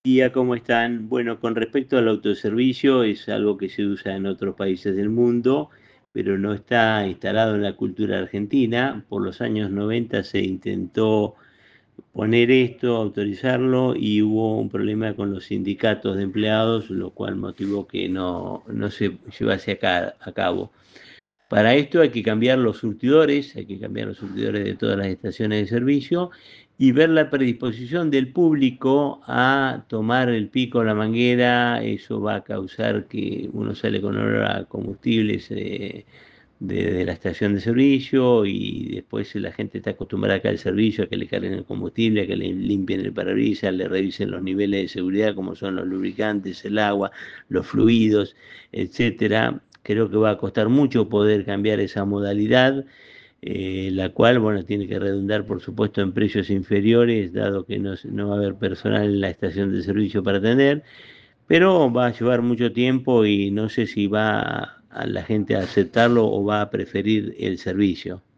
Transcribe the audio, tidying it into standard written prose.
Día, ¿cómo están? Bueno, con respecto al autoservicio, es algo que se usa en otros países del mundo, pero no está instalado en la cultura argentina. Por los años 90 se intentó poner esto, autorizarlo, y hubo un problema con los sindicatos de empleados, lo cual motivó que no se llevase a cabo. Para esto hay que cambiar los surtidores de todas las estaciones de servicio y ver la predisposición del público a tomar el pico o la manguera. Eso va a causar que uno sale con olor a combustibles de la estación de servicio, y después la gente está acostumbrada acá al servicio, a que le carguen el combustible, a que le limpien el parabrisas, le revisen los niveles de seguridad como son los lubricantes, el agua, los fluidos, etcétera. Creo que va a costar mucho poder cambiar esa modalidad, la cual, bueno, tiene que redundar, por supuesto, en precios inferiores, dado que no va a haber personal en la estación de servicio para atender, pero va a llevar mucho tiempo y no sé si va a la gente a aceptarlo o va a preferir el servicio.